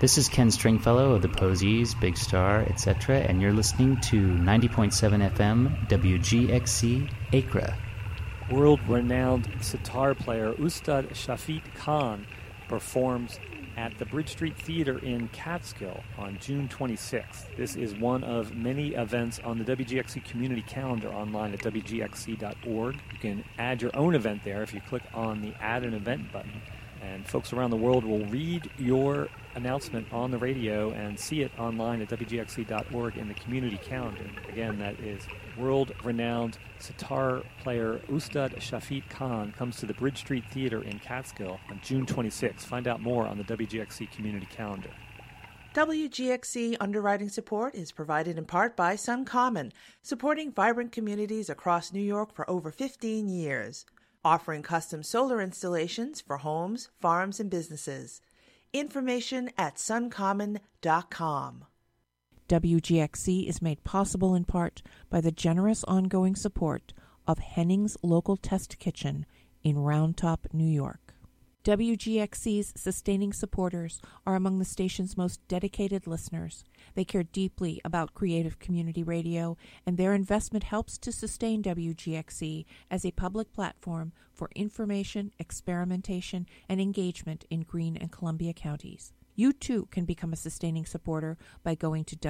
This is Ken Stringfellow of the Posies, Big Star, etc., and you're listening to 90.7 FM WGXC Accra. World-renowned sitar player Ustad Shafiq Khan performs at the Bridge Street Theater in Catskill on June 26th. This is one of many events on the WGXC community calendar online at wgxc.org. You can add your own event there if you click on the Add an Event button. And folks around the world will read your announcement on the radio and see it online at wgxc.org in the community calendar. Again, that is world-renowned sitar player Ustad Shafiq Khan comes to the Bridge Street Theater in Catskill on June 26th. Find out more on the WGXC community calendar. WGXC underwriting support is provided in part by SunCommon, supporting vibrant communities across New York for over 15 years. Offering custom solar installations for homes, farms, and businesses. Information at suncommon.com. WGXC is made possible in part by the generous ongoing support of Henning's Local Test Kitchen in Round Top, New York. WGXC's sustaining supporters are among the station's most dedicated listeners. They care deeply about creative community radio, and their investment helps to sustain WGXC as a public platform for information, experimentation, and engagement in Greene and Columbia counties. You too can become a sustaining supporter by going to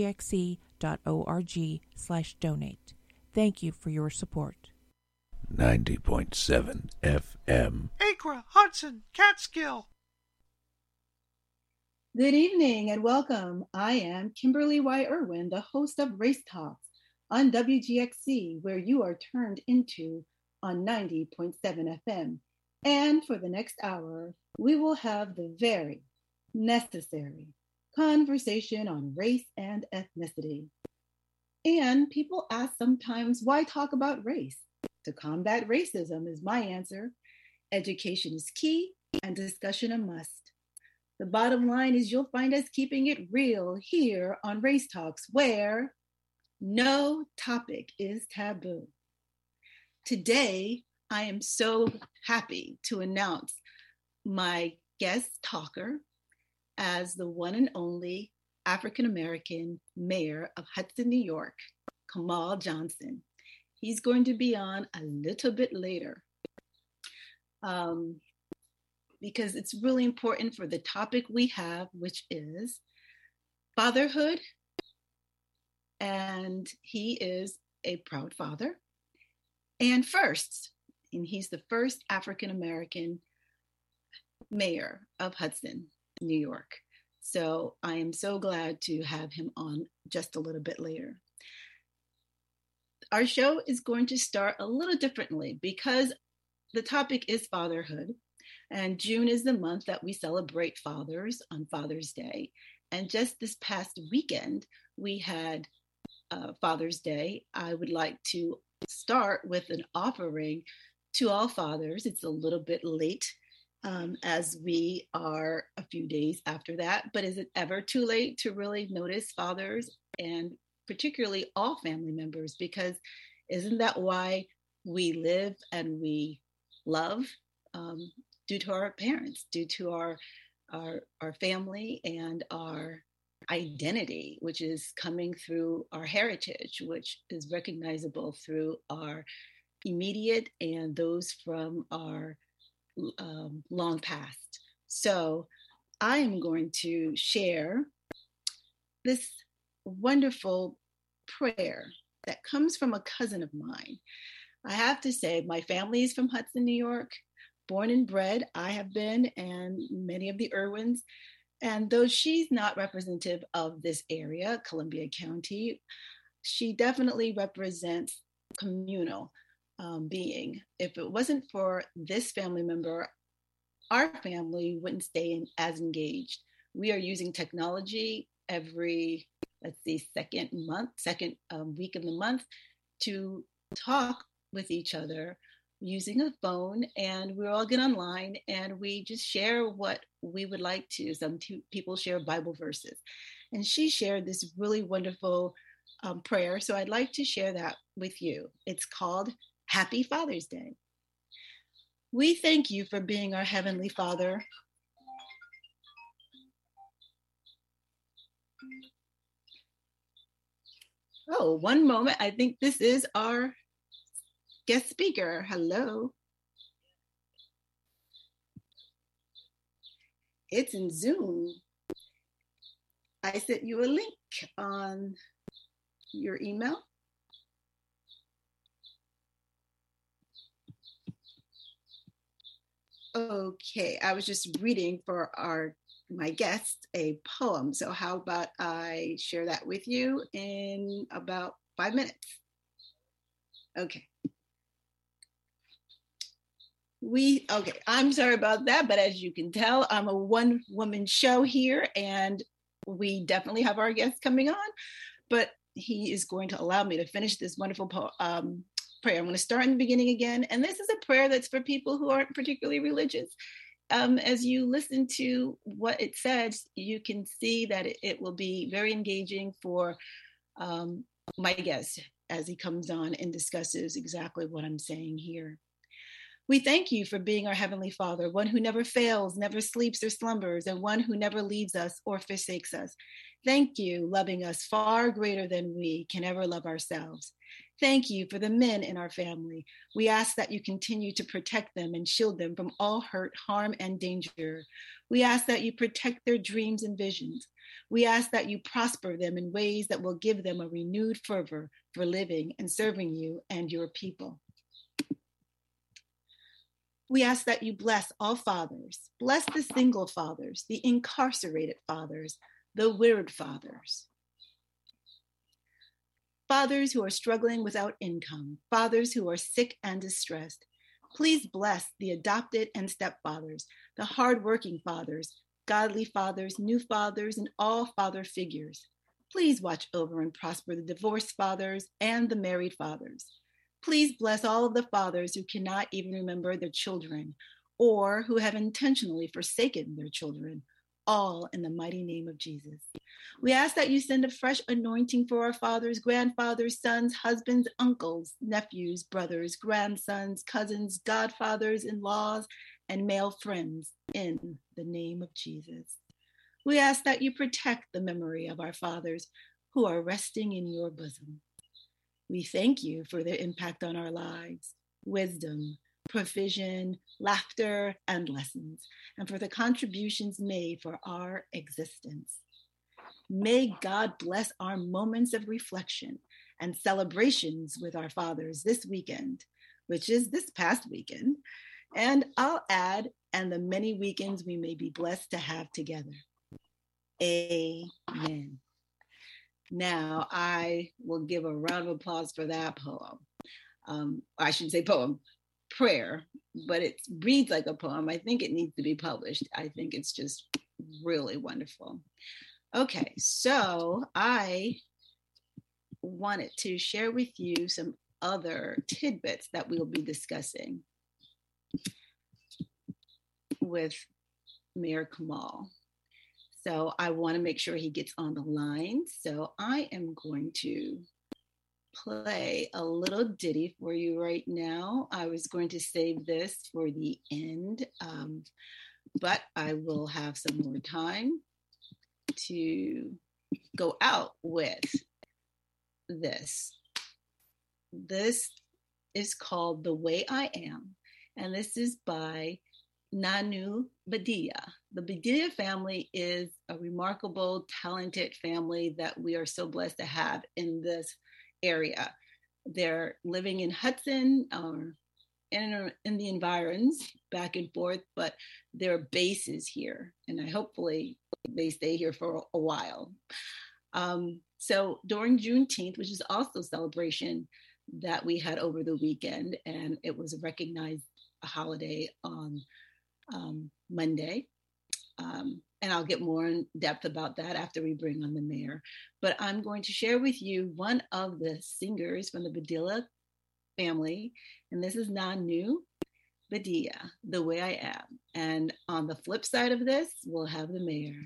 wgxc.org/donate. Thank you for your support. 90.7 FM. Accra, Hudson, Catskill. Good evening and welcome. I am Kimberly Y. Irwin, the host of Race Talks on WGXC, where you are turned into on 90.7 FM. And for the next hour, we will have the very necessary conversation on race and ethnicity. And people ask sometimes, why talk about race? To combat racism is my answer. Education is key and discussion a must. The bottom line is you'll find us keeping it real here on Race Talks, where no topic is taboo. Today, I am so happy to announce my guest talker as the one and only African-American mayor of Hudson, New York, Kamal Johnson. He's going to be on a little bit later because it's really important for the topic we have, which is fatherhood. And he is a proud father and he's the first African-American mayor of Hudson, New York. So I am so glad to have him on just a little bit later. Our show is going to start a little differently because the topic is fatherhood, and June is the month that we celebrate fathers on Father's Day. And just this past weekend, we had Father's Day. I would like to start with an offering to all fathers. It's a little bit late as we are a few days after that, but is it ever too late to really notice fathers and particularly all family members, because isn't that why we live and we love? Due to our parents, due to our family and our identity, which is coming through our heritage, which is recognizable through our immediate and those from our long past. So I am going to share this wonderful prayer that comes from a cousin of mine. I have to say, my family is from Hudson, New York, born and bred. I have been, and many of the Irwins. And though she's not representative of this area, Columbia County, she definitely represents communal being. If it wasn't for this family member, our family wouldn't stay as engaged. We are using technology every, second week of the month to talk with each other using a phone, and we all get online and we just share what we would like to. Some people share Bible verses, and she shared this really wonderful prayer. So I'd like to share that with you. It's called Happy Father's Day. We thank you for being our Heavenly Father. Oh, one moment. I think this is our guest speaker. Hello. It's in Zoom. I sent you a link on your email. Okay, I was just reading for my guest a poem. So how about I share that with you in about 5 minutes? Okay. Okay, I'm sorry about that, but as you can tell, I'm a one-woman show here, and we definitely have our guest coming on, but he is going to allow me to finish this wonderful prayer. I'm going to start in the beginning again, and this is a prayer that's for people who aren't particularly religious. As you listen to what it says, you can see that it will be very engaging for my guest as he comes on and discusses exactly what I'm saying here. We thank you for being our Heavenly Father, one who never fails, never sleeps or slumbers, and one who never leaves us or forsakes us. Thank you, loving us far greater than we can ever love ourselves. Thank you for the men in our family. We ask that you continue to protect them and shield them from all hurt, harm, and danger. We ask that you protect their dreams and visions. We ask that you prosper them in ways that will give them a renewed fervor for living and serving you and your people. We ask that you bless all fathers, bless the single fathers, the incarcerated fathers, the widowed fathers, fathers who are struggling without income, fathers who are sick and distressed. Please bless the adopted and stepfathers, the hardworking fathers, godly fathers, new fathers, and all father figures. Please watch over and prosper the divorced fathers and the married fathers. Please bless all of the fathers who cannot even remember their children or who have intentionally forsaken their children, all in the mighty name of Jesus. We ask that you send a fresh anointing for our fathers, grandfathers, sons, husbands, uncles, nephews, brothers, grandsons, cousins, godfathers, in-laws, and male friends in the name of Jesus. We ask that you protect the memory of our fathers who are resting in your bosom. We thank you for their impact on our lives, wisdom, provision, laughter, and lessons, and for the contributions made for our existence. May God bless our moments of reflection and celebrations with our fathers this weekend, which is this past weekend, and I'll add, and the many weekends we may be blessed to have together. Amen. Now, I will give a round of applause for that poem. I shouldn't say poem, prayer, but it reads like a poem. I think it needs to be published. I think it's just really wonderful. Okay, so I wanted to share with you some other tidbits that we'll be discussing with Mayor Kamal. So I want to make sure he gets on the line. So I am going to play a little ditty for you right now. I was going to save this for the end, but I will have some more time to go out with this. This is called The Way I Am, and this is by Nanu Badia. The Badia family is a remarkable, talented family that we are so blessed to have in this area. They're living in Hudson or in the environs, back and forth, but their base is here, and hopefully they stay here for a while. So during Juneteenth, which is also a celebration that we had over the weekend, and it was a recognized holiday on Monday. And I'll get more in depth about that after we bring on the mayor. But I'm going to share with you one of the singers from the Badilla family, and this is Nanu Badia, The Way I Am. And on the flip side of this, we'll have the mayor.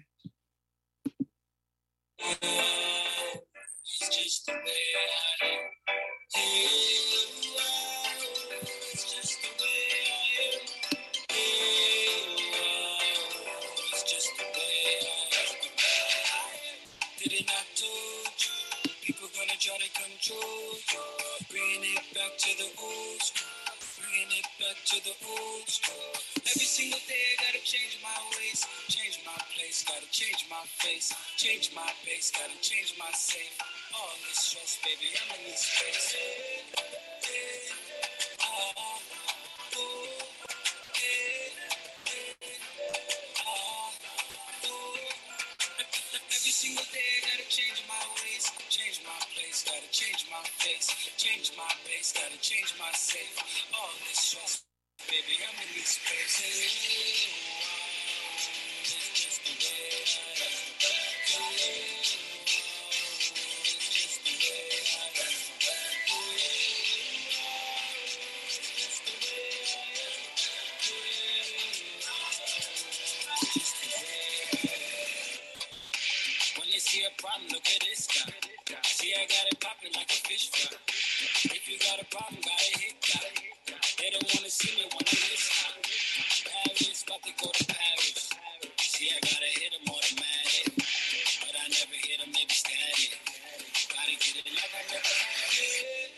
It's just the way I am. It's just the way I am. It's just the way I am. Did it not told you? People gonna try to Bringing it back to the old school. Bringing it back to the old school. Every single day I gotta change my ways, change my place, gotta change my face, change my base, gotta change my safe. All this stress, baby, I'm in this space. Every single day I gotta change my ways, change my place, gotta change my face, change my base, gotta change my safe. All this stress, baby, I'm in this space. It's just the way I am. It's just the way I am. It's the way I am. It's just the way I am. When they see a problem, look at this guy. See, I got it popping like a fish fry. If you got a problem, gotta hit that. They don't wanna see me when I'm this high. Paris, about to go to Paris. See, I gotta hit them automatic. But I never hit them, maybe static. Gotta get it like I never had it.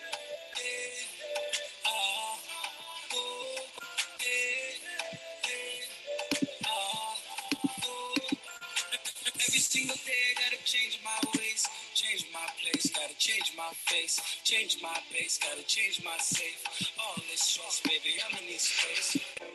Every single day I gotta change my ways, change my place, gotta change my face, change my base, gotta change my safe. All this stress, baby, I'm in this space.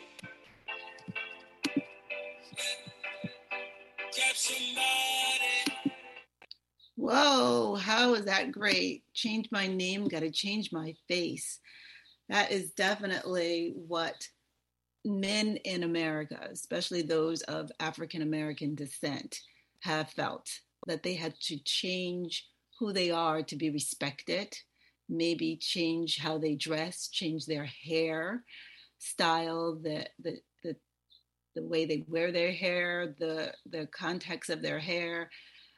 Grab somebody. Whoa, how is that great? Change my name, gotta change my face. That is definitely what men in America, especially those of African American descent, have felt, that they had to change who they are to be respected, maybe change how they dress, change their hair style, the way they wear their hair, the context of their hair.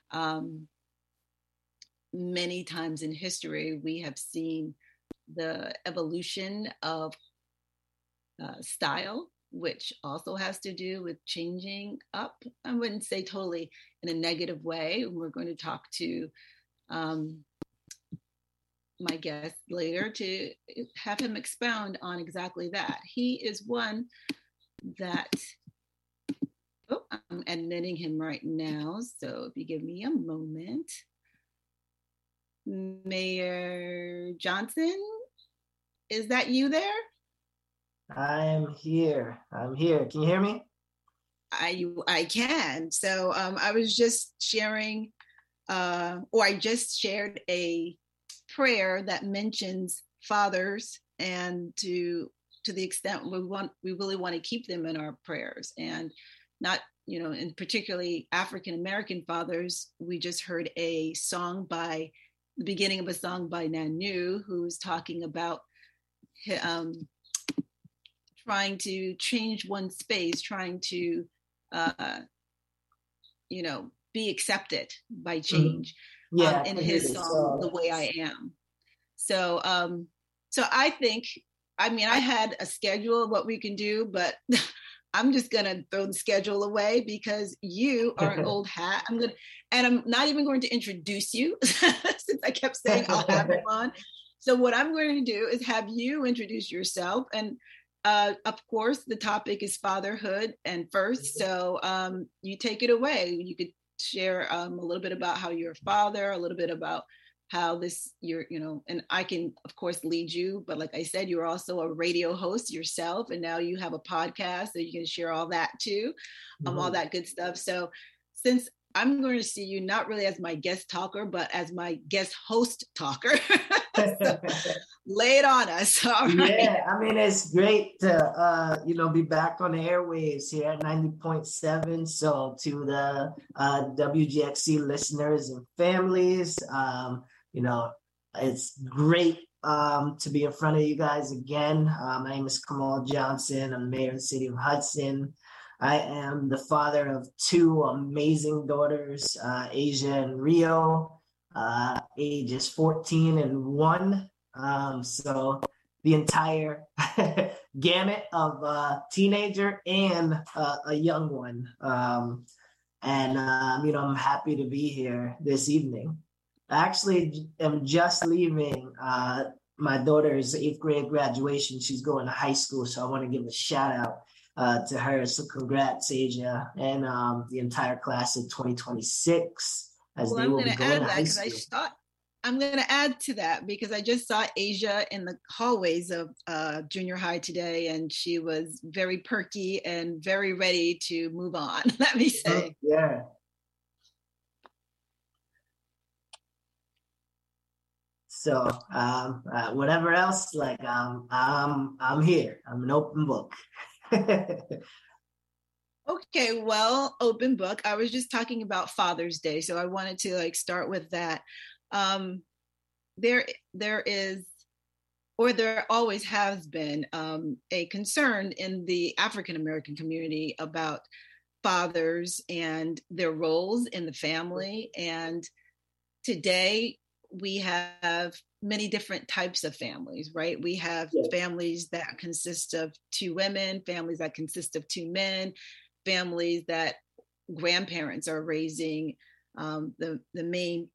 Many times in history, we have seen the evolution of style, which also has to do with changing up. I wouldn't say totally in a negative way. We're going to talk to my guest later to have him expound on exactly that. He is one that, I'm admitting him right now. So if you give me a moment. Mayor Johnson, is that you there? I am here. I'm here. Can you hear me? I can. So I was just sharing, or I just shared a prayer that mentions fathers, and to the extent we really want to keep them in our prayers, and not, and particularly African American fathers. We just heard a song by the beginning of a song by Nanu, who's talking about trying to change one's space, trying to, be accepted by change. In his song, The Way I Am. So I think, I had a schedule of what we can do, but I'm just going to throw the schedule away because you are an old hat. I'm not even going to introduce you since I kept saying I'll have him on. So what I'm going to do is have you introduce yourself. And of course, the topic is fatherhood and first. So you take it away. You could share a little bit about how you're a father, a little bit about how and I can, of course, lead you. But like I said, you're also a radio host yourself. And now you have a podcast, so you can share all that too, all that good stuff. So since I'm going to see you not really as my guest talker, but as my guest host talker. So, lay it on us. All right. Yeah, it's great to be back on the airwaves here at 90.7. So to the WGXC listeners and families, it's great to be in front of you guys again. My name is Kamal Johnson. I'm mayor of the city of Hudson. I am the father of two amazing daughters, Asia and Rio, ages 14 and 1. So the entire gamut of a teenager and a young one. I'm happy to be here this evening. I actually am just leaving my daughter's 8th grade graduation. She's going to high school, so I want to give a shout out to her. So congrats, Asia, and the entire class of 2026 as they will be going to high school. I'm going to add to that because I just saw Asia in the hallways of junior high today, and she was very perky and very ready to move on, let me say. Yeah. So whatever else, like I'm here. I'm an open book. Okay, well, open book. I was just talking about Father's Day, so I wanted to start with that. There is, or there always has been, a concern in the African American community about fathers and their roles in the family. And today we have many different types of families, right? We have families that consist of 2 women, families that consist of 2 men, families that grandparents are raising. The main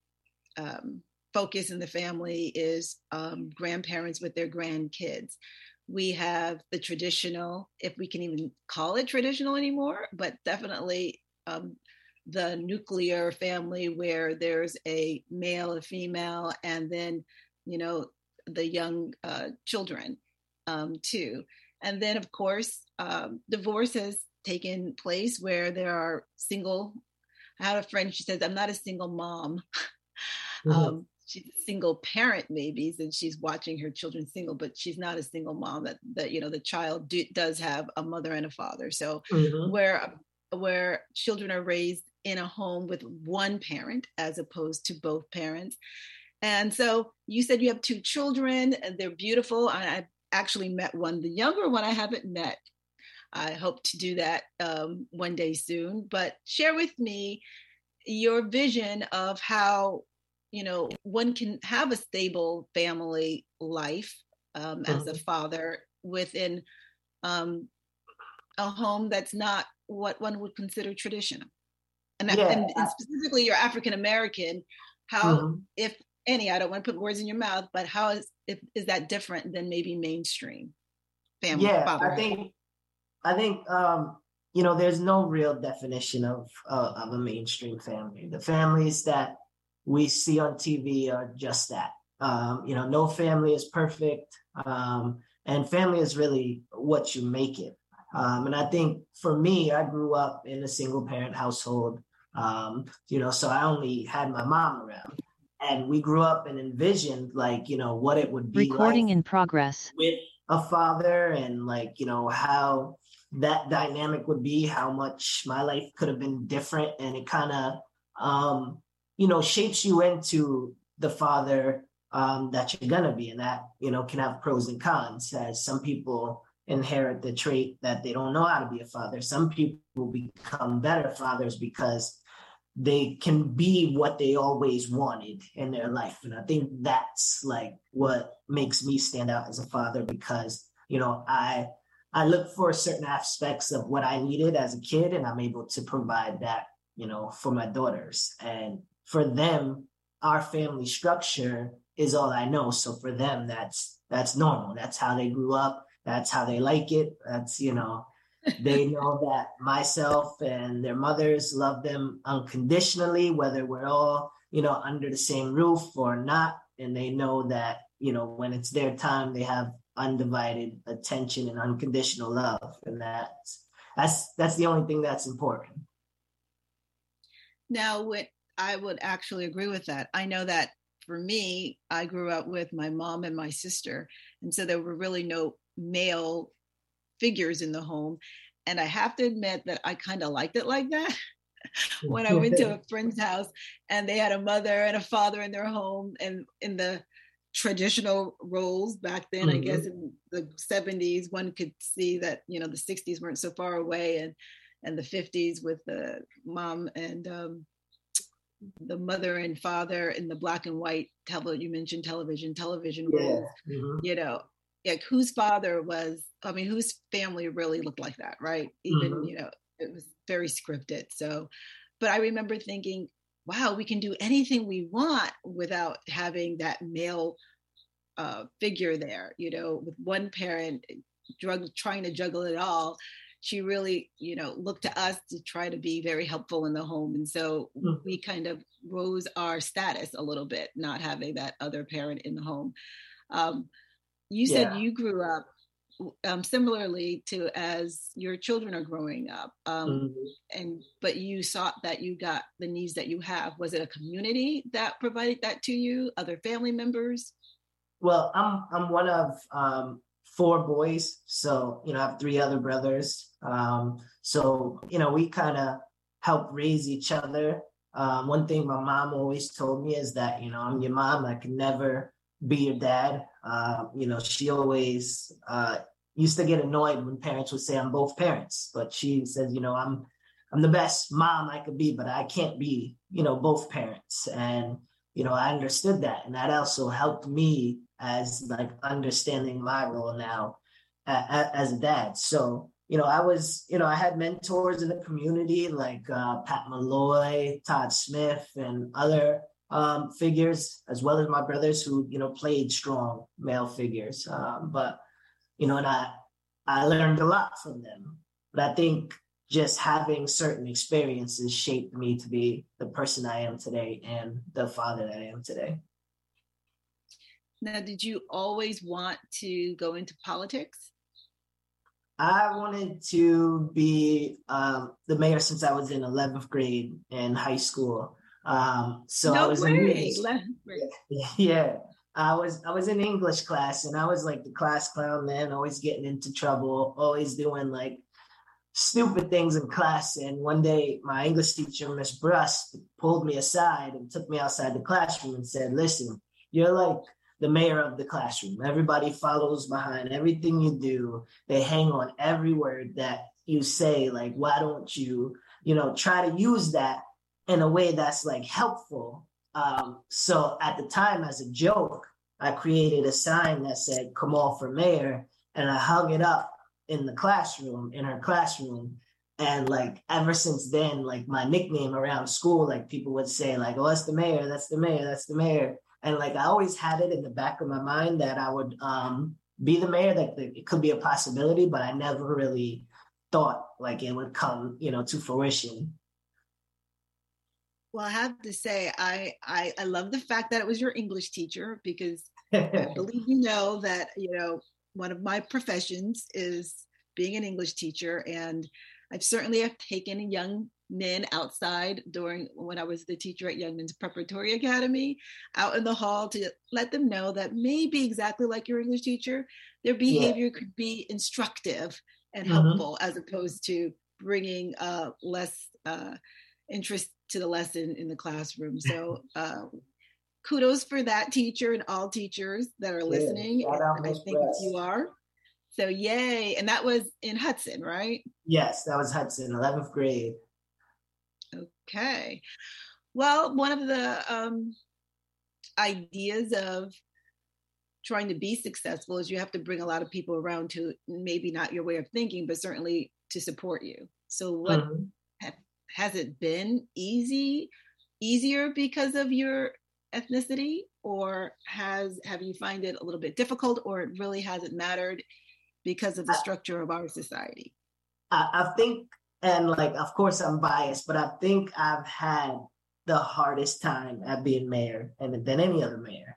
focus in the family is grandparents with their grandkids. We have the traditional, if we can even call it traditional anymore, but definitely the nuclear family where there's a male, a female, and then, the young children too. And then, of course, divorce has taken place where there are single. I have a friend, she says, I'm not a single mom. Mm-hmm. She's a single parent maybe, since she's watching her children single, but she's not a single mom that the child does have a mother and a father. So mm-hmm. where children are raised in a home with one parent as opposed to both parents. And so you said you have 2 children, and they're beautiful. I actually met one, the younger one I haven't met. I hope to do that one day soon, but share with me your vision of how, one can have a stable family life as a father within a home that's not what one would consider traditional. And specifically you're African American, how, if any, I don't want to put words in your mouth, but how is that different than maybe mainstream family? Fatherhood? I think there's no real definition of a mainstream family. The families that we see on TV are just that. No family is perfect, and family is really what you make it. And I think for me, I grew up in a single parent household, so I only had my mom around. And we grew up and envisioned what it would be recording in progress with a father, and how that dynamic would be, how much my life could have been different. And it kind of, shapes you into the father that you're going to be. And that, can have pros and cons, as some people inherit the trait that they don't know how to be a father. Some people become better fathers because they can be what they always wanted in their life. And I think that's what makes me stand out as a father, because, I look for certain aspects of what I needed as a kid, and I'm able to provide that, for my daughters. And for them, our family structure is all I know. So for them, that's normal. That's how they grew up. That's how they like it. That's, they know that myself and their mothers love them unconditionally, whether we're all, under the same roof or not. And they know that, when it's their time, they have undivided attention and unconditional love. And that's the only thing that's important. Now, I would actually agree with that. I know that for me, I grew up with my mom and my sister. And so there were really no male figures in the home. And I have to admit that I kind of liked it like that. When I went to a friend's house and they had a mother and a father in their home, and in the traditional roles back then, I guess in the 70s, one could see that, the 60s weren't so far away, and the 50s with the mom and the mother and father in the black and white you mentioned television roles, whose father was, whose family really looked like that, right? Even, it was very scripted. So, but I remember thinking, wow, we can do anything we want without having that male figure there, with one parent trying to juggle it all. She really, looked to us to try to be very helpful in the home. And so we kind of rose our status a little bit, not having that other parent in the home. You said you grew up similarly to as your children are growing up, but you saw that you got the needs that you have. Was it a community that provided that to you? Other family members? Well, I'm one of 4 boys, so I have 3 other brothers. So we kind of help raise each other. One thing my mom always told me is that I'm your mom. I can never be your dad. She always used to get annoyed when parents would say I'm both parents, but she says, I'm the best mom I could be, but I can't be, both parents. And, I understood that. And that also helped me as like understanding my role now as a dad. So, I had mentors in the community like Pat Malloy, Todd Smith, and other figures, as well as my brothers who, played strong male figures. And I learned a lot from them. But I think just having certain experiences shaped me to be the person I am today and the father that I am today. Now, did you always want to go into politics? I wanted to be the mayor since I was in 11th grade in high school. So no I was way. Yeah. I was in English class, and I was like the class clown then, always getting into trouble, always doing like stupid things in class. And one day my English teacher, Miss Brust, pulled me aside and took me outside the classroom and said, listen, you're like the mayor of the classroom. Everybody follows behind everything you do. They hang on every word that you say. Like, why don't you, try to use that in a way that's like helpful. So at the time, as a joke, I created a sign that said Kamal for mayor, and I hung it up in her classroom. And like, ever since then, like my nickname around school, like people would say like, oh, that's the mayor, that's the mayor, that's the mayor. And like, I always had it in the back of my mind that I would be the mayor, that it could be a possibility, but I never really thought like it would come, to fruition. Well, I have to say, I love the fact that it was your English teacher, because I believe that, one of my professions is being an English teacher. And I've certainly have taken young men outside when I was the teacher at Young Men's Preparatory Academy, out in the hall to let them know that maybe exactly like your English teacher, their behavior could be instructive and helpful, as opposed to bringing less interest to the lesson in the classroom. So kudos for that teacher and all teachers that are listening. I think you are. So yay. And that was in Hudson, right? Yes, that was Hudson, 11th grade. Okay. Well, one of the ideas of trying to be successful is you have to bring a lot of people around to maybe not your way of thinking, but certainly to support you. So what has it been easier because of your ethnicity, or have you find it a little bit difficult, or it really hasn't mattered because of the structure of our society? I think, and like, of course I'm biased, but I think I've had the hardest time at being mayor than any other mayor.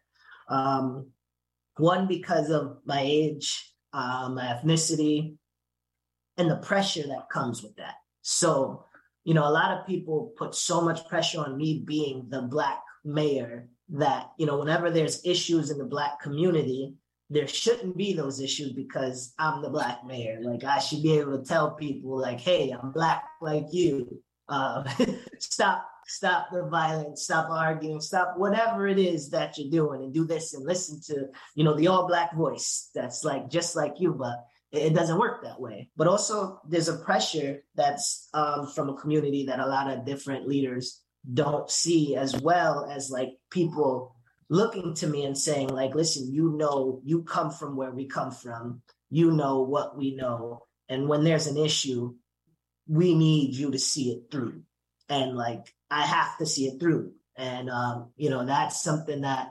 One, because of my age, my ethnicity, and the pressure that comes with that. So, a lot of people put so much pressure on me being the Black mayor that, whenever there's issues in the Black community, there shouldn't be those issues because I'm the Black mayor. Like, I should be able to tell people like, hey, I'm Black like you. Stop the violence, stop arguing, stop whatever it is that you're doing, and do this and listen to, the all Black voice that's like, just like you, but it doesn't work that way. But also there's a pressure that's from a community that a lot of different leaders don't see, as well as like people looking to me and saying like, listen, you come from where we come from, what we know. And when there's an issue, we need you to see it through. And like, I have to see it through. And, that's something that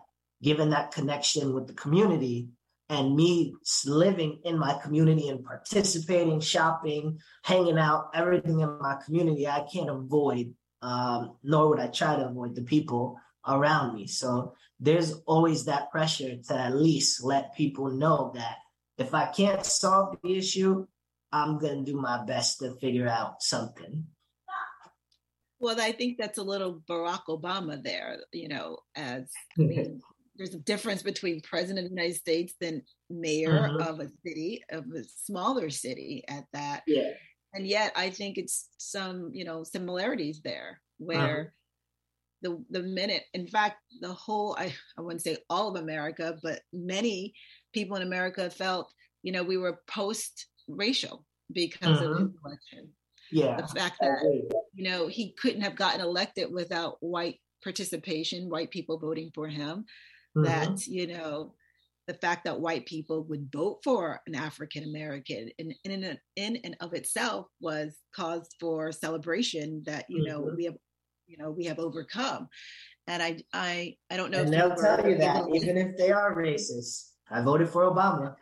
given that connection with the community and me living in my community and participating, shopping, hanging out, everything in my community, I can't avoid, nor would I try to avoid the people around me. So there's always that pressure to at least let people know that if I can't solve the issue, I'm going to do my best to figure out something. Well, I think that's a little Barack Obama there, as I mean, there's a difference between president of the United States than mayor of a city, of a smaller city at that. Yeah. And yet I think it's some, similarities there where the minute, in fact, the whole, I wouldn't say all of America, but many people in America felt, we were post-racial because of his election. Yeah. The fact that, he couldn't have gotten elected without white participation, white people voting for him, that, the fact that white people would vote for an African-American in and of itself was cause for celebration that, we have overcome. And I don't know. And they'll tell you that even if they are racist. I voted for Obama.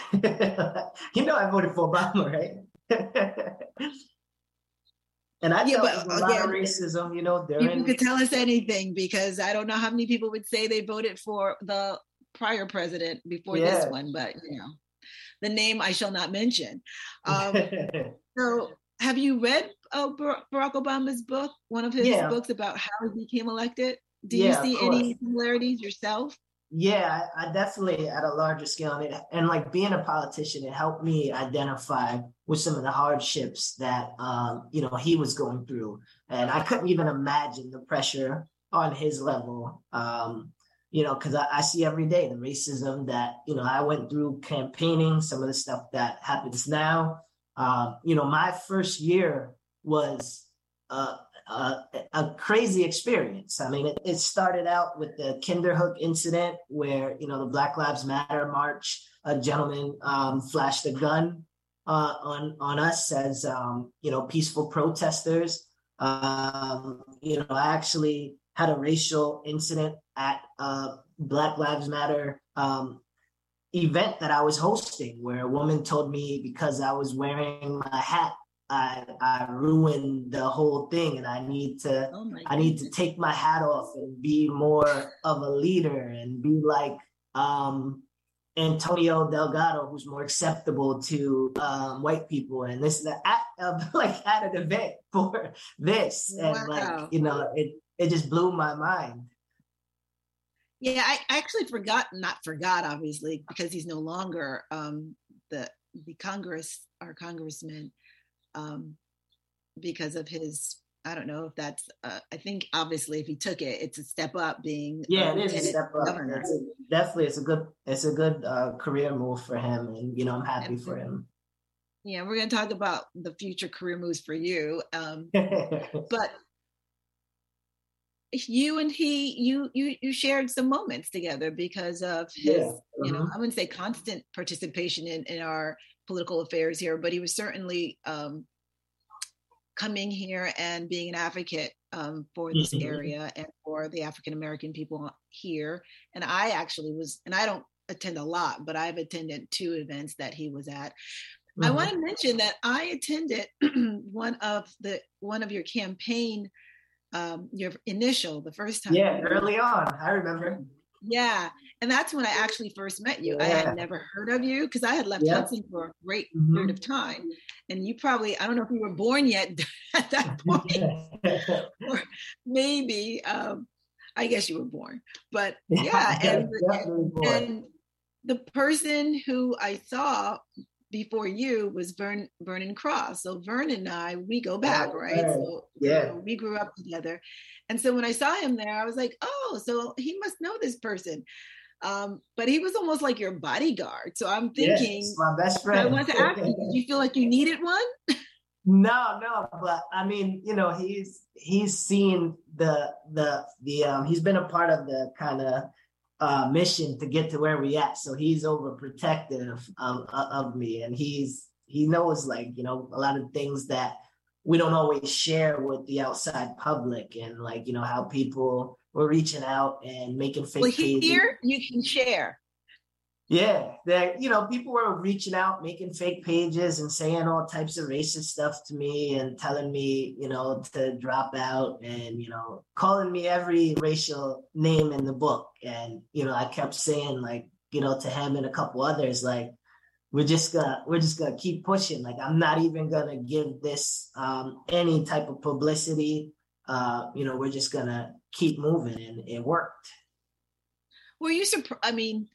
I voted for Obama, right? And I know a lot of racism, you could tell us anything, because I don't know how many people would say they voted for the prior president before this one, but the name I shall not mention. So have you read Barack Obama's book, one of his books about how he became elected? Do you see any similarities yourself? Yeah, I definitely at a larger scale. And like being a politician, it helped me identify with some of the hardships that, he was going through. And I couldn't even imagine the pressure on his level, because I see every day the racism that, I went through campaigning, some of the stuff that happens now. My first year was a crazy experience. I mean, it started out with the Kinderhook incident where, the Black Lives Matter march, a gentleman flashed a gun on us as, peaceful protesters. I actually had a racial incident at Black Lives Matter event that I was hosting, where a woman told me because I was wearing my hat, I ruined the whole thing, and I need to take my hat off and be more of a leader and be like Antonio Delgado, who's more acceptable to white people, and this at an event for this. And it just blew my mind. Yeah, I actually not forgot, obviously, because he's no longer the our congressman, because of his, I don't know if that's, I think obviously if he took it, it's a step up being it is a step up. Governor. It's a good career move for him, and I'm happy for him. Yeah, we're going to talk about the future career moves for you, but you and you shared some moments together because of his, I wouldn't say constant participation in our political affairs here, but he was certainly coming here and being an advocate for this area and for the African-American people here. And I actually was, and I don't attend a lot, but I've attended 2 events that he was at. I want to mention that I attended one of your campaign, your initial, the first time. Yeah, early on, I remember. Yeah, and that's when I actually first met you. I had never heard of you because I had left Hudson for a great period of time. And you probably, I don't know if you were born yet at that point. Or maybe, I guess you were born. But and the person who I saw before you was Vernon Cross. So Vernon and I, we go back, right? So we grew up together. And so when I saw him there, I was like, oh, so he must know this person. But he was almost like your bodyguard. So I'm thinking, my best friend. I want to ask you, did you feel like you needed one? No, but I mean, he's seen he's been a part of the kind of mission to get to where we at. So he's overprotective of me, and he knows a lot of things that we don't always share with the outside public, and how people were reaching out and making fake Well, pages. here you can share. Yeah, that people were reaching out, making fake pages and saying all types of racist stuff to me and telling me, to drop out and, calling me every racial name in the book. And, I kept saying like, to him and a couple others, like, we're just gonna keep pushing. Like, I'm not even gonna give this any type of publicity. We're just gonna keep moving, and it worked. Were you surprised? I mean,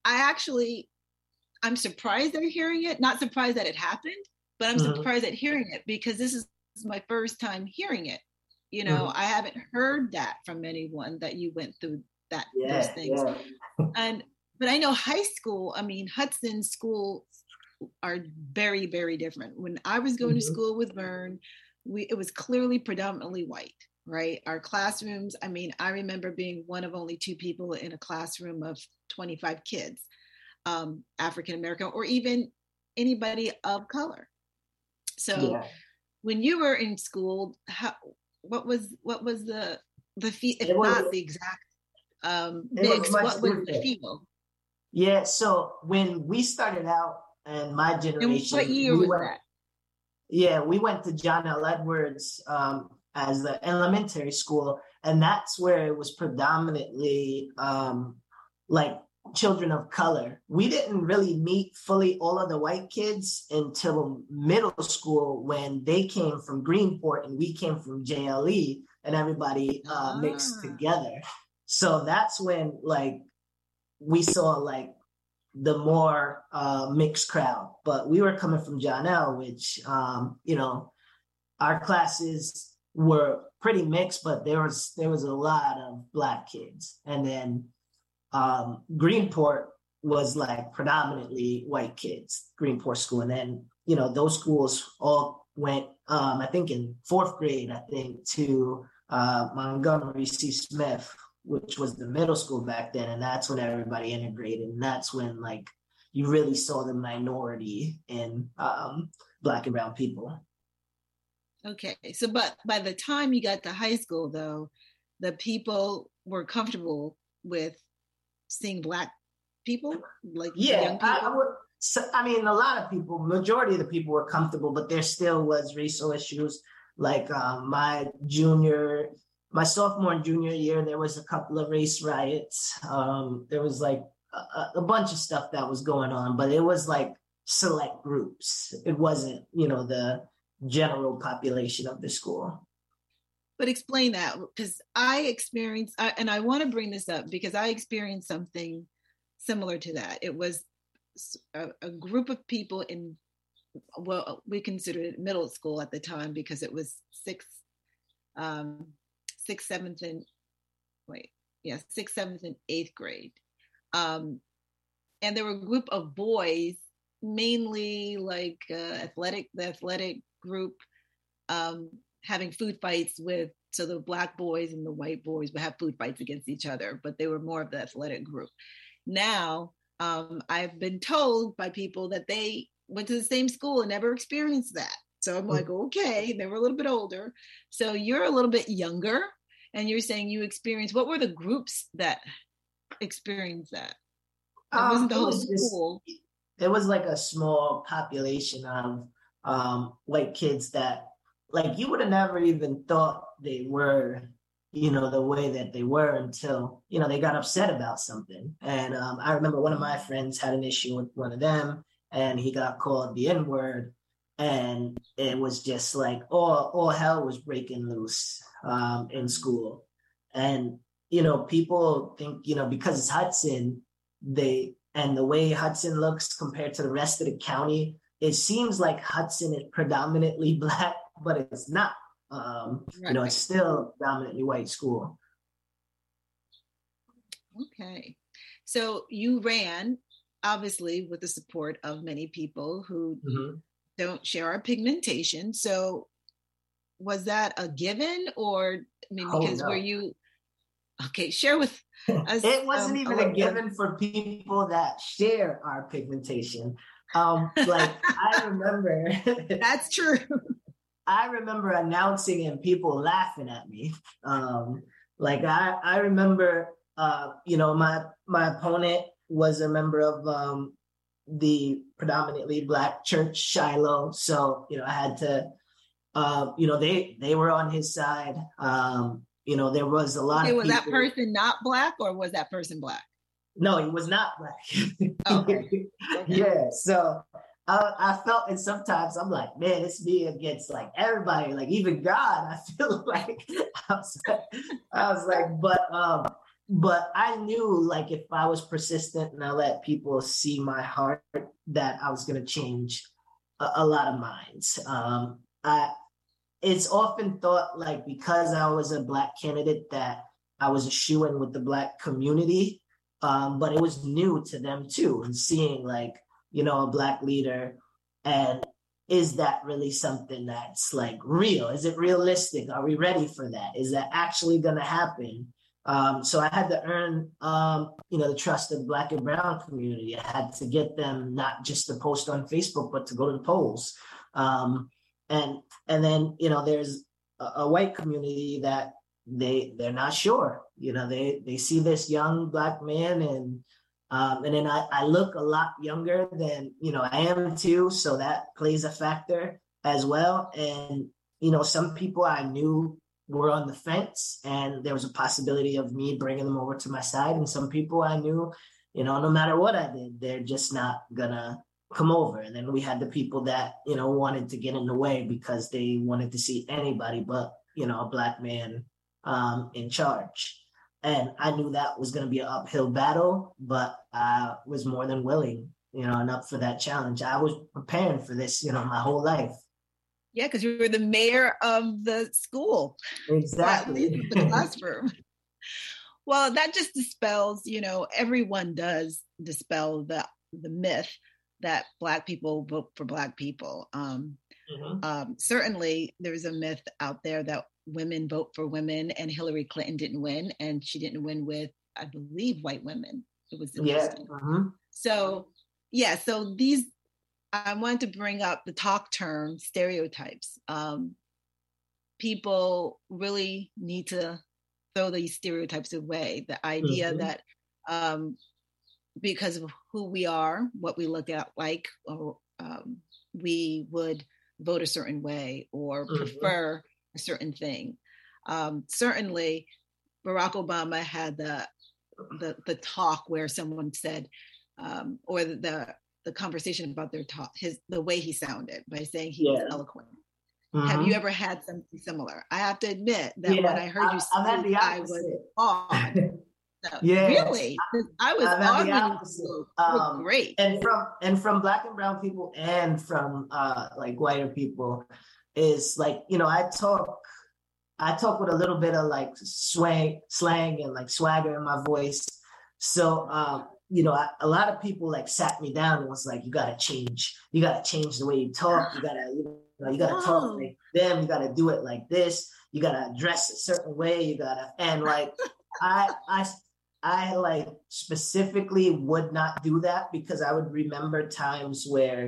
I'm surprised they're hearing it. Not surprised that it happened, but I'm surprised at hearing it because this is my first time hearing it. I haven't heard that from anyone that you went through those things. Yeah. But I know high school, Hudson schools are very, very different. When I was going to school with Vern, it was clearly predominantly white, right? Our classrooms, I remember being one of only 2 people in a classroom of 25 kids, African-American, or even anybody of color. So when you were in school, what was the fee, if not the exact mix, what was the feel? Yeah, so when we started out, and my generation, and what year was that? Yeah, we went to John L. Edwards as the elementary school, and that's where it was predominantly like children of color. We didn't really meet fully all of the white kids until middle school when they came from Greenport and we came from JLE, and everybody mixed together. So that's when we saw the more mixed crowd. But we were coming from John L., which, our classes were pretty mixed, but there was a lot of Black kids. And then Greenport was predominantly white kids, Greenport School. And then, those schools all went, I think in 4th grade, to Montgomery C. Smith, which was the middle school back then. And that's when everybody integrated. And that's when you really saw the minority in Black and brown people. Okay. So, but by the time you got to high school though, the people were comfortable with seeing Black people, young people? A lot of people, majority of the people were comfortable, but there still was racial issues. My sophomore and junior year, there was a couple of race riots. There was a bunch of stuff that was going on, but it was select groups. It wasn't, the general population of the school. But explain that, because I experienced, and I want to bring this up because I experienced something similar to that. It was a group of people we considered it middle school at the time because it was 6th, 7th, and 8th grade. And there were a group of boys, mainly the athletic group, having food fights so the Black boys and the white boys would have food fights against each other, but they were more of the athletic group. Now, I've been told by people that they went to the same school and never experienced that. So I'm okay, they were a little bit older. So you're a little bit younger, and you're saying you experienced, what were the groups that experienced that? It wasn't the whole school. It was a small population of white kids that you would have never even thought they were, the way that they were until, they got upset about something. And I remember one of my friends had an issue with one of them, and he got called the N-word. And it was just all hell was breaking loose in school. And, people think, because it's Hudson, and the way Hudson looks compared to the rest of the county, it seems like Hudson is predominantly Black, but it's not. Right. It's still a predominantly white school. Okay. So you ran, obviously, with the support of many people who don't share our pigmentation. So was that a given, or because were you share with us? It wasn't even a given for people that share our pigmentation. I remember that's true. I remember announcing and people laughing at me. Like I remember, my opponent was a member of the predominantly Black church, Shiloh. So, I had to, they were on his side. There was a lot of was people. that person not Black, or was that person Black? No, he was not Black. Oh, okay. Yeah. So I felt, and sometimes I'm like, man, it's me against like everybody, like even God. I feel like I was like, but I knew like if I was persistent and I let people see my heart, that I was going to change a lot of minds. It's often thought like because I was a Black candidate that I was a shoo-in with the Black community, but it was new to them too, and seeing like, a Black leader, and is that really something that's like real? Is it realistic? Are we ready for that? Is that actually going to happen? So I had to earn, the trust of the Black and brown community. I had to get them not just to post on Facebook, but to go to the polls. And then, there's a white community that they're not sure. They see this young Black man, and then I look a lot younger than, I am too. So that plays a factor as well. And, some people I knew were on the fence, and there was a possibility of me bringing them over to my side. And some people I knew, no matter what I did, they're just not gonna come over. And then we had the people that, wanted to get in the way because they wanted to see anybody but, a Black man in charge. And I knew that was going to be an uphill battle, but I was more than willing, and up for that challenge. I was preparing for this, my whole life. Yeah, because you were the mayor of the school. Exactly. The classroom. Well, that just dispels, everyone does dispel the myth that Black people vote for Black people. Certainly, there's a myth out there that women vote for women, and Hillary Clinton didn't win, and she didn't win with, I believe, white women. It was interesting. Yeah. So these, I wanted to bring up the talk term stereotypes. People really need to throw these stereotypes away. The idea that because of who we are, what we look at like, or we would vote a certain way or prefer a certain thing. Certainly, Barack Obama had the talk where someone said, or the conversation about their talk, the way he sounded, by saying he was eloquent. Have you ever had something similar? I have to admit that when I heard you speak, I was awed. So, really? I was awed. Great. And from Black and brown people, and from like whiter people, is like, I talk with a little bit of like slang and like swagger in my voice. So a lot of people like sat me down and was like, you gotta change the way you talk. You gotta talk like them. You gotta do it like this. You gotta dress a certain way. And like I like specifically would not do that, because I would remember times where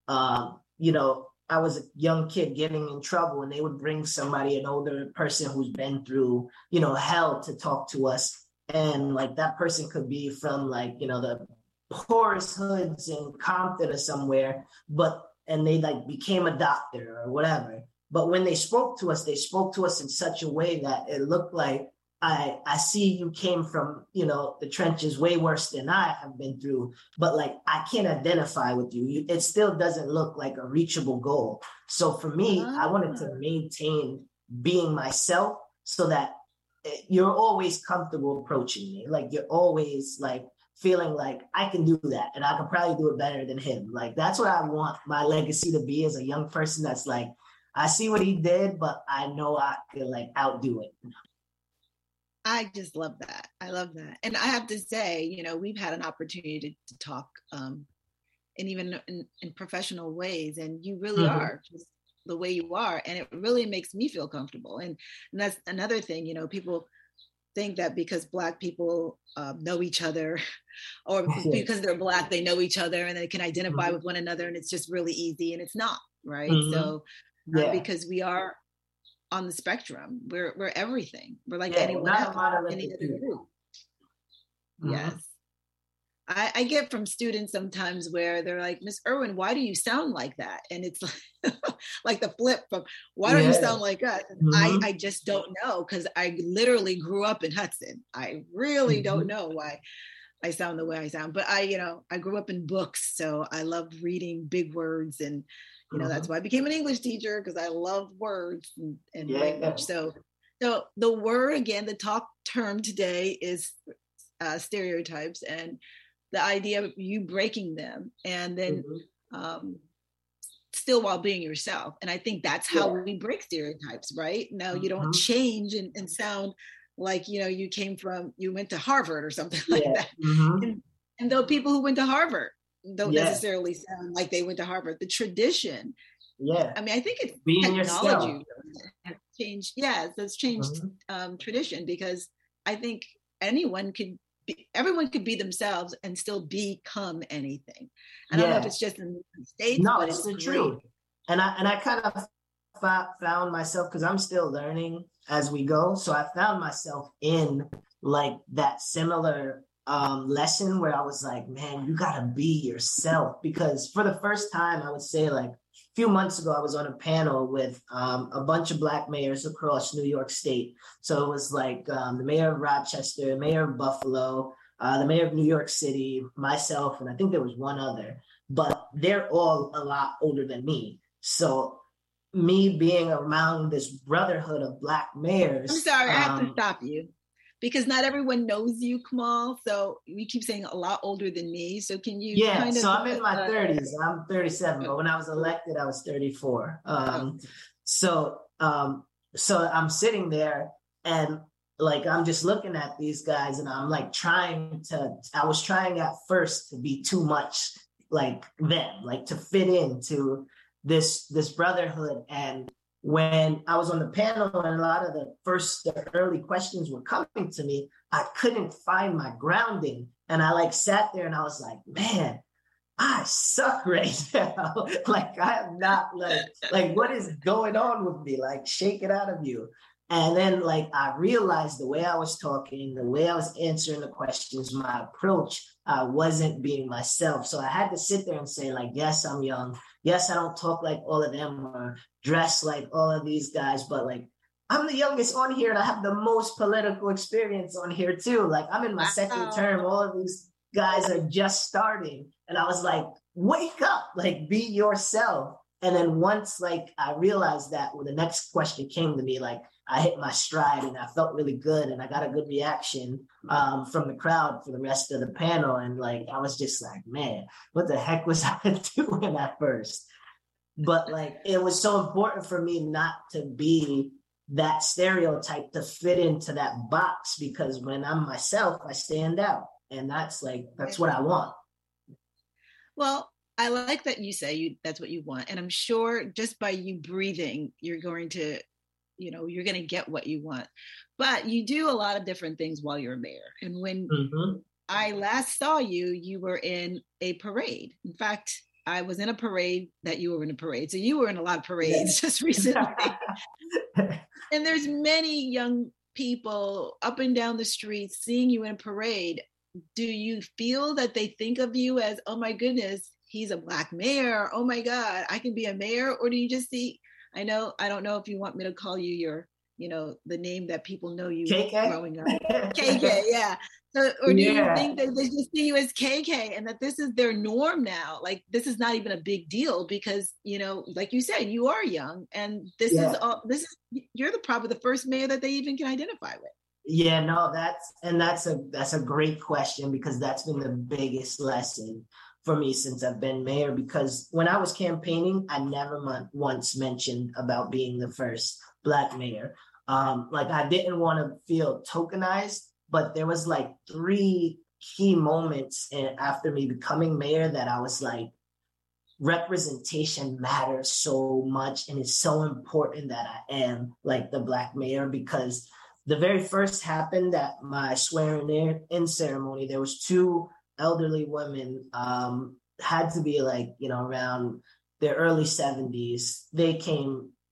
I was a young kid getting in trouble, and they would bring somebody, an older person who's been through, hell, to talk to us. And like that person could be from like, the poorest hoods in Compton or somewhere, and they like became a doctor or whatever. But when they spoke to us in such a way that it looked like, I see you came from, the trenches way worse than I have been through, but like, I can't identify with you. It still doesn't look like a reachable goal. So for me, I wanted to maintain being myself, so that you're always comfortable approaching me. Like, you're always like feeling like I can do that, and I could probably do it better than him. Like, that's what I want my legacy to be, as a young person that's like, I see what he did, but I know I could like outdo it. I just love that. I love that. And I have to say, we've had an opportunity to talk, and even in professional ways, and you really are just the way you are. And it really makes me feel comfortable. And that's another thing, people think that because Black people know each other, or because they're Black, they know each other and they can identify with one another, and it's just really easy, and it's not, right? So because we are on the spectrum. We're everything. We're like Yeah, anyone not a else, monolithic any other group. group. Mhm. Yes. I get from students sometimes where they're like, Miss Irwin, why do you sound like that? And it's like, like the flip from, why don't you Yeah. sound like us? Mhm. I just don't know, because I literally grew up in Hudson. I really don't Mhm. know why I sound the way I sound. But I grew up in books, so I love reading big words, and that's Mhm. why I became an English teacher, because I love words and Yeah. language. So the word, again, the talk term today is stereotypes, and the idea of you breaking them, and then Mhm. still while being yourself. And I think that's how Yeah. we break stereotypes, right? Now you don't Mhm. change and sound like you went to Harvard or something like Yeah. that. Mhm. And though people who went to Harvard don't Yeah. necessarily sound like they went to Harvard, the tradition, Yeah. I mean, I think it's Being technology yourself. has changed. Yes, that's changed Mhm. tradition, because I think everyone could be themselves and still become anything. I don't know if Yeah. it's just in the States, No, but it's it's the great. truth. And I kind of found myself, because I'm still learning as we go. So I found myself in like that similar lesson where I was like, man, you gotta be yourself. Because for the first time, I would say, like, a few months ago, I was on a panel with a bunch of Black mayors across New York State. So it was like the mayor of Rochester, the mayor of Buffalo, the mayor of New York City, myself, and I think there was one other. But they're all a lot older than me. So me being around this brotherhood of Black mayors. I'm sorry, I have to stop you, because not everyone knows you, Kamal. So we keep saying a lot older than me. So can you kind of... So I'm in my 30s. I'm 37, but when I was elected, I was 34. So I'm sitting there, and like I'm just looking at these guys, and I'm like I was trying at first to be too much like them, like to fit into this brotherhood. And when I was on the panel and a lot of the early questions were coming to me, I couldn't find my grounding. And I like sat there and I was like, man, I suck right now. Like I am not like what is going on with me? Like shake it out of you. And then like I realized the way I was talking, the way I was answering the questions, my approach, I wasn't being myself. So I had to sit there and say, like, yes, I'm young. Yes, I don't talk like all of them or dress like all of these guys, but like I'm the youngest on here and I have the most political experience on here too. Like I'm in my second term. All of these guys are just starting. And I was like, wake up, like be yourself. And then once like I realized that, when the next question came to me, like I hit my stride and I felt really good and I got a good reaction from the crowd for the rest of the panel. And like, I was just like, man, what the heck was I doing at first? But like, it was so important for me not to be that stereotype, to fit into that box, because when I'm myself, I stand out. And that's what I want. Well, I like that you say that's what you want. And I'm sure just by you breathing, you're going to get what you want. But you do a lot of different things while you're a mayor. And when I last saw you, you were in a parade. In fact, I was in a parade that you were in a parade. So you were in a lot of parades just recently. And there's many young people up and down the streets seeing you in a parade. Do you feel that they think of you as, oh my goodness, he's a Black mayor, oh my God, I can be a mayor? Or do you just see, I don't know if you want me to call you your, the name that people know you KK? Growing up. KK, yeah. So, or do you think that they just see you as KK and that this is their norm now? Like, this is not even a big deal because, like you said, you are young, and you're probably the first mayor that they even can identify with. Yeah, no, that's a great question, because that's been the biggest lesson for me since I've been mayor. Because when I was campaigning, I never once mentioned about being the first Black mayor. Like I didn't want to feel tokenized, but there was like 3 key moments after me becoming mayor that I was like, representation matters so much, and it's so important that I am like the Black mayor. Because the very first happened at my swearing in ceremony. There was 2 elderly women, had to be like, around their early 70s. They came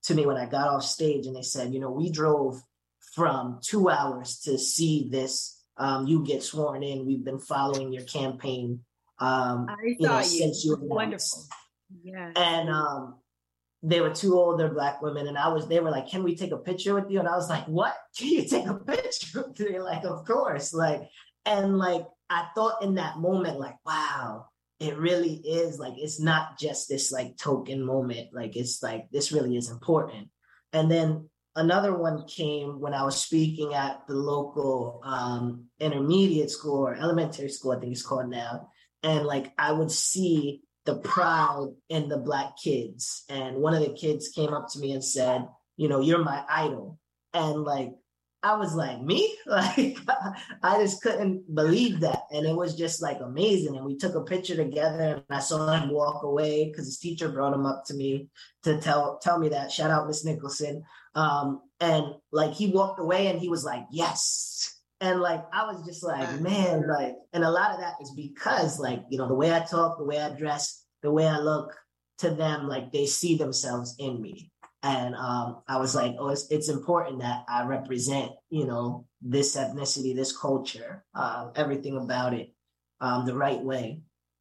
to me when I got off stage, and they said, we drove from 2 hours to see this. You get sworn in. We've been following your campaign, since you announced. Wonderful. Yeah. And they were two older Black women, and they were like, "Can we take a picture with you?" And I was like, "What? Can you take a picture with me?" Like, of course. I thought in that moment, like, wow, it really is like, it's not just this like token moment. Like, it's like, this really is important. And then another one came when I was speaking at the local intermediate school or elementary school, I think it's called now. And like, I would see the pride in the Black kids. And one of the kids came up to me and said, "You're my idol." And like, I was like, me? Like, I just couldn't believe that. And it was just like amazing. And we took a picture together, and I saw him walk away because his teacher brought him up to me to tell me that. Shout out Miss Nicholson. And like, he walked away and he was like, yes. And like, I was just like, man, like, and a lot of that is because like, the way I talk, the way I dress, the way I look, to them, like, they see themselves in me. And I was like, oh, it's important that I represent, this ethnicity, this culture, everything about it, the right way.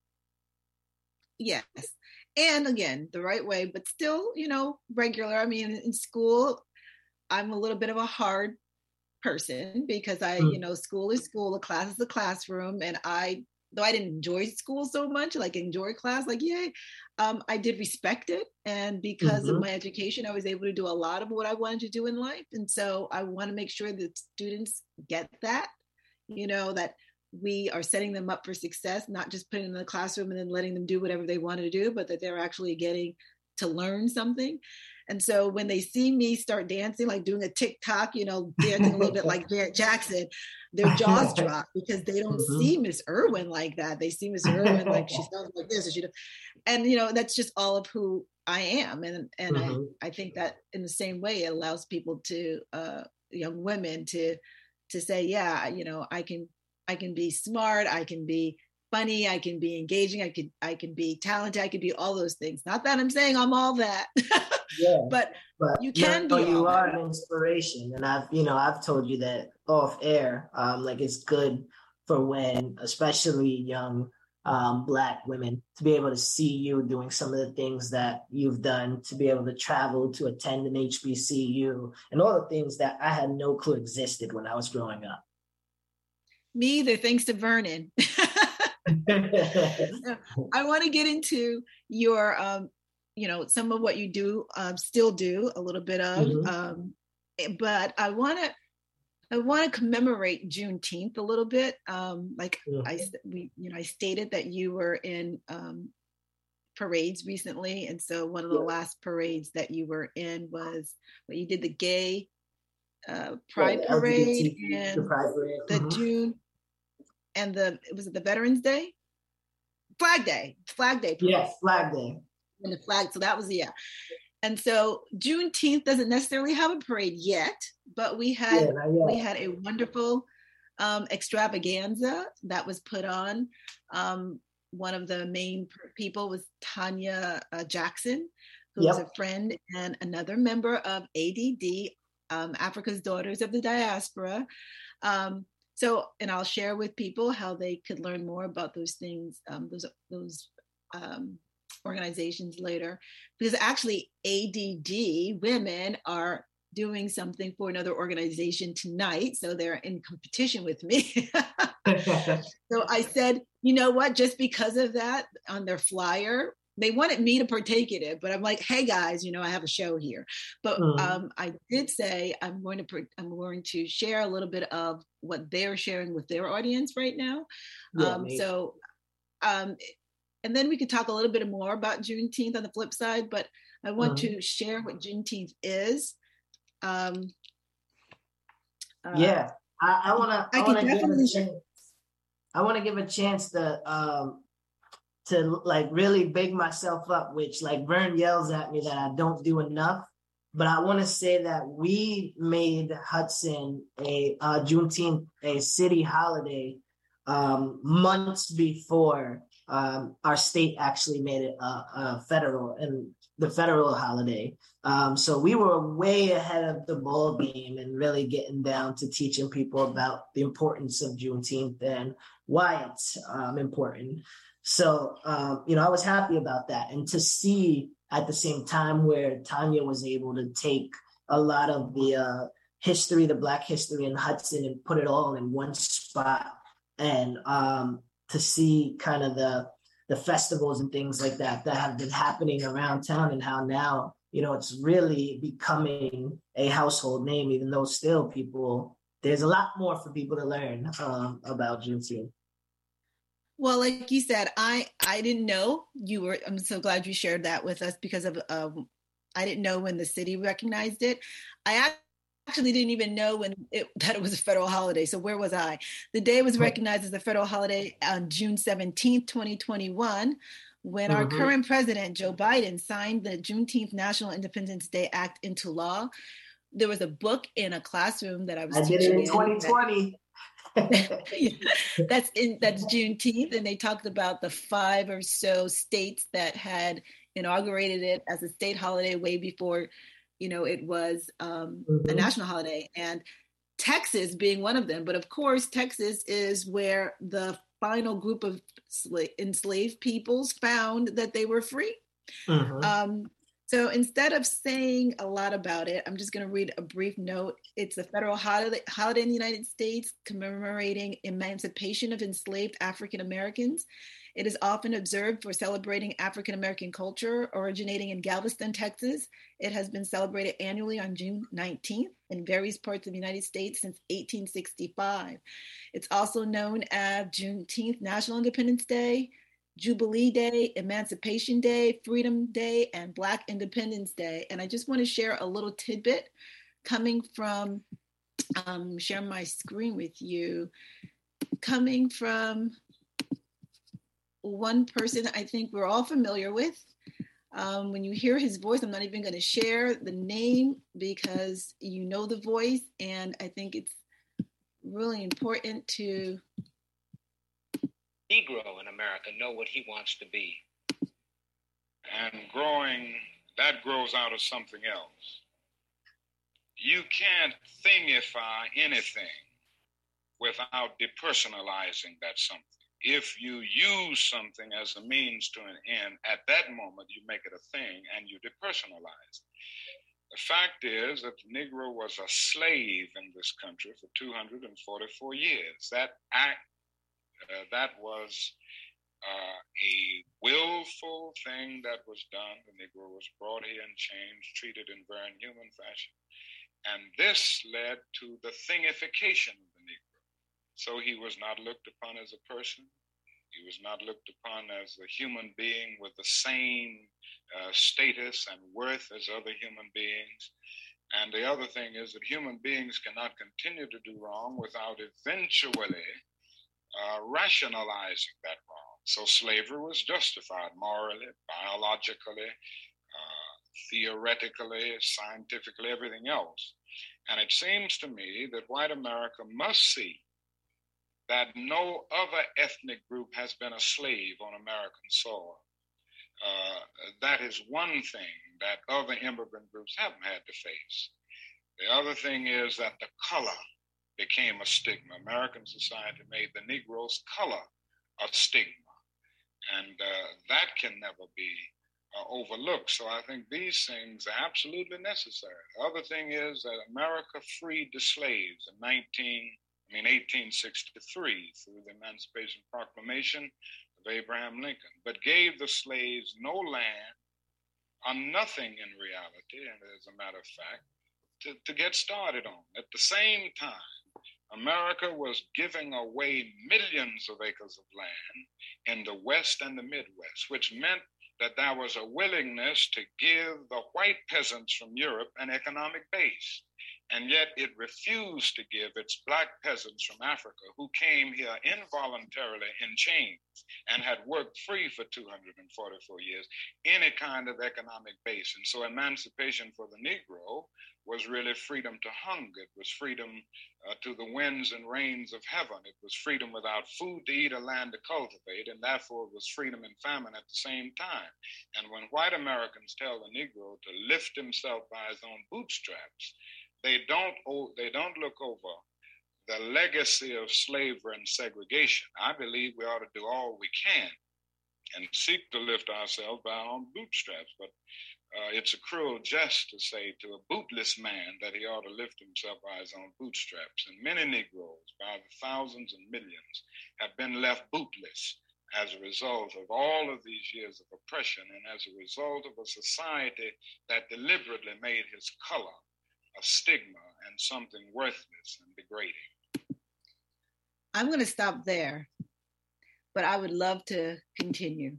Yes. And again, the right way, but still, regular. I mean, in school, I'm a little bit of a hard person because school is school, a class is a classroom. And though I didn't enjoy school so much, like enjoy class, like, yay, I did respect it. And because of my education, I was able to do a lot of what I wanted to do in life. And so I want to make sure that students get that, that we are setting them up for success, not just putting them in the classroom and then letting them do whatever they wanted to do, but that they're actually getting to learn something. And so when they see me start dancing, like doing a TikTok, dancing a little bit like Janet Jackson, their jaws drop because they don't see Miss Irwin like that. They see Miss Irwin like she sounds like this, and that's just all of who I am. And I think that in the same way, it allows people to, young women to say, yeah, I can be smart, I can be funny, I can be engaging, I can be talented, I can be all those things. Not that I'm saying I'm all that. Yeah, but you can be. You are an inspiration, and I've told you that off air. Like, it's good for when, especially young Black women, to be able to see you doing some of the things that you've done, to be able to travel to attend an HBCU, and all the things that I had no clue existed when I was growing up. Me either, thanks to Vernon. I want to get into your some of what you do, still do a little bit of, but I want to commemorate Juneteenth a little bit. I stated that you were in parades recently, and so one of the last parades that you were in was when you did the gay pride parade and the June and was it the Veterans Day? Flag Day parade. Yes, Flag Day. And the flag, so that was and so Juneteenth doesn't necessarily have a parade yet, but we had a wonderful extravaganza that was put on. One of the main people was Tanya Jackson, who is a friend and another member of ADD, Africa's Daughters of the Diaspora. And I'll share with people how they could learn more about those things, those organizations later, because actually ADD women are doing something for another organization tonight, so they're in competition with me. So I said, you know what, just because of that, on their flyer they wanted me to partake in it, but I'm like, hey guys, I have a show here. But I did say I'm going to share a little bit of what they're sharing with their audience right now. And then we could talk a little bit more about Juneteenth on the flip side, but I want to share what Juneteenth is. I want to give a chance to like really big myself up, which like Vern yells at me that I don't do enough. But I want to say that we made Hudson Juneteenth a city holiday months before our state actually made it a federal and the federal holiday. So we were way ahead of the ball game and really getting down to teaching people about the importance of Juneteenth and why it's important. So, I was happy about that. And to see at the same time where Tanya was able to take a lot of the history, the Black history in Hudson, and put it all in one spot, and to see kind of the festivals and things like that have been happening around town, and how now, it's really becoming a household name, even though still there's a lot more for people to learn about Juneteenth. Well, like you said, I didn't know I'm so glad you shared that with us, because of I didn't know when the city recognized it. I actually didn't even know that it was a federal holiday. So where was I? The day was recognized as a federal holiday on June 17th, 2021, when our current president, Joe Biden, signed the Juneteenth National Independence Day Act into law. There was a book in a classroom that I was teaching in 2020. That's Juneteenth, and they talked about the 5 or so states that had inaugurated it as a state holiday way before, it was a national holiday, and Texas being one of them. But of course, Texas is where the final group of enslaved peoples found that they were free. So instead of saying a lot about it, I'm just going to read a brief note. It's a federal holiday in the United States commemorating emancipation of enslaved African Americans. It is often observed for celebrating African American culture originating in Galveston, Texas. It has been celebrated annually on June 19th in various parts of the United States since 1865. It's also known as Juneteenth National Independence Day, Jubilee Day, Emancipation Day, Freedom Day, and Black Independence Day. And I just want to share a little tidbit coming from, share my screen with you, coming from one person I think we're all familiar with. When you hear his voice, I'm not even going to share the name because you know the voice, and I think it's really important to Negro in America know what he wants to be. And that grows out of something else. You can't thingify anything without depersonalizing that something. If you use something as a means to an end, at that moment you make it a thing and you depersonalize it. The fact is that the Negro was a slave in this country for 244 years. That act that was a willful thing that was done. The Negro was brought here and changed, treated in very inhuman fashion. And this led to the thingification of the Negro. So he was not looked upon as a person. He was not looked upon as a human being with the same status and worth as other human beings. And the other thing is that human beings cannot continue to do wrong without eventually rationalizing that wrong. So slavery was justified morally, biologically, theoretically, scientifically, everything else. And it seems to me that white America must see that no other ethnic group has been a slave on American soil. That is one thing that other immigrant groups haven't had to face. The other thing is that the color became a stigma. American society made the Negro's color a stigma, and that can never be overlooked. So I think these things are absolutely necessary. The other thing is that America freed the slaves in 1863 through the Emancipation Proclamation of Abraham Lincoln, but gave the slaves no land or nothing in reality, and as a matter of fact, to get started on. At the same time, America was giving away millions of acres of land in the West and the Midwest, which meant that there was a willingness to give the white peasants from Europe an economic base. And yet it refused to give its black peasants from Africa who came here involuntarily in chains and had worked free for 244 years any kind of economic base. And so emancipation for the Negro was really freedom to hunger. It was freedom to the winds and rains of heaven. It was freedom without food to eat or land to cultivate, and therefore it was freedom and famine at the same time. And when white Americans tell the Negro to lift himself by his own bootstraps, they don't look over the legacy of slavery and segregation. I believe we ought to do all we can and seek to lift ourselves by our own bootstraps, but it's a cruel jest to say to a bootless man that he ought to lift himself by his own bootstraps. And many Negroes, by the thousands and millions, have been left bootless as a result of all of these years of oppression and as a result of a society that deliberately made his color a stigma and something worthless and degrading. I'm going to stop there, but I would love to continue.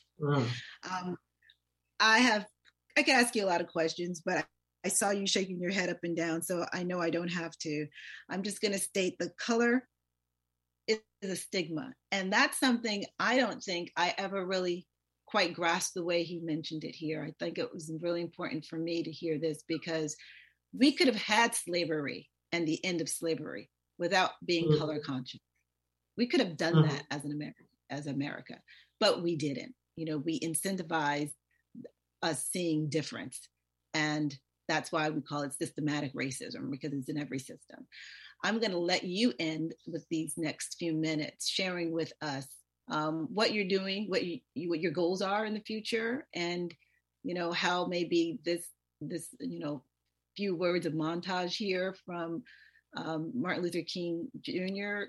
I can ask you a lot of questions, but I saw you shaking your head up and down, so I know I don't have to. I'm just going to state the color is a stigma. And that's something I don't think I ever really quite grasped the way he mentioned it here. I think it was really important for me to hear this, because we could have had slavery and the end of slavery without being color conscious. We could have done that as America, but we didn't. You know, we incentivized us seeing difference. And that's why we call it systematic racism, because it's in every system. I'm going to let you end with these next few minutes, sharing with us what you're doing, what your goals are in the future, and, you know, how maybe this, you know, few words of montage here from Martin Luther King Jr.,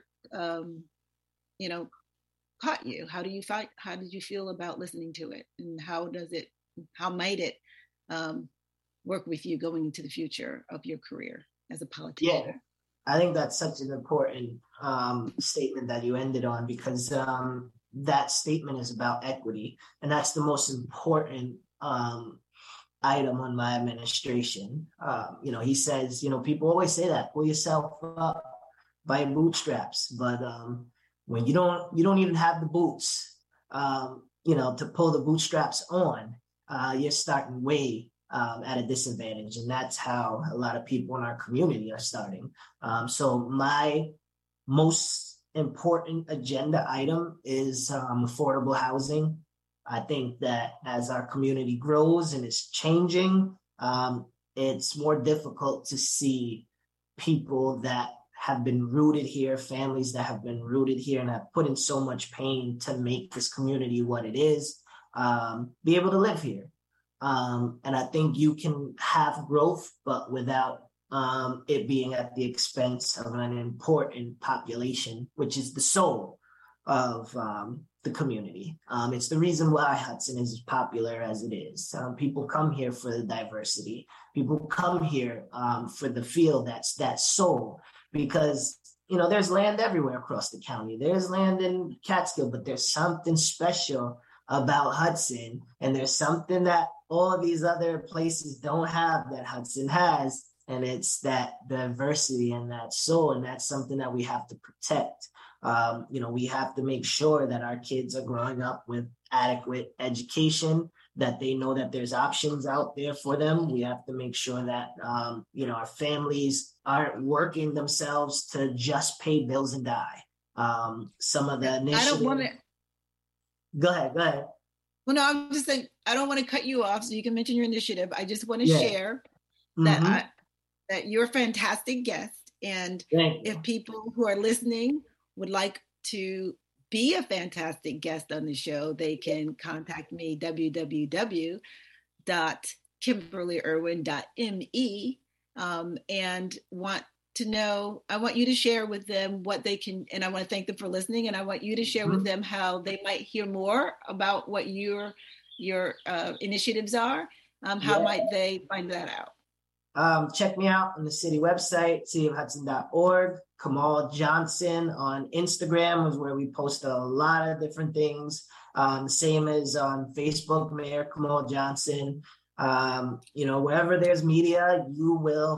you know, caught you. How did you feel about listening to it? And how might it work with you going into the future of your career as a politician? Yeah, I think that's such an important statement that you ended on, because that statement is about equity. And that's the most important item on my administration. You know, he says, you know, people always say that, pull yourself up by your bootstraps. But when you don't even have the boots, you know, to pull the bootstraps on, you're starting way at a disadvantage. And that's how a lot of people in our community are starting. So my most important agenda item is affordable housing. I think that as our community grows and is changing, it's more difficult to see people that have been rooted here, families that have been rooted here and have put in so much pain to make this community what it is, be able to live here. And I think you can have growth, but without it being at the expense of an important population, which is the soul of the community. It's the reason why Hudson is as popular as it is. People come here for the diversity. People come here for the feel that's that soul, because, you know, there's land everywhere across the county. There's land in Catskill, but there's something special about Hudson, and there's something that all these other places don't have that Hudson has, and it's that diversity and that soul, and that's something that we have to protect. You know, we have to make sure that our kids are growing up with adequate education, that they know that there's options out there for them. We have to make sure that, you know, our families aren't working themselves to just pay bills and die. Some of the initiatives... I don't want to... Go ahead. Well, no, I'm just saying, I don't want to cut you off so you can mention your initiative. I just want to share that you're a fantastic guest. And if people who are listening would like to be a fantastic guest on the show, they can contact me, www.kimberlyirwin.me, and I want you to share with them what they can, and I want to thank them for listening, and I want you to share with them how they might hear more about what your initiatives are. How might they find that out? Check me out on the city website, cityofhudson.org. Kamal Johnson on Instagram is where we post a lot of different things. Same as on Facebook, Mayor Kamal Johnson. You know, wherever there's media, you will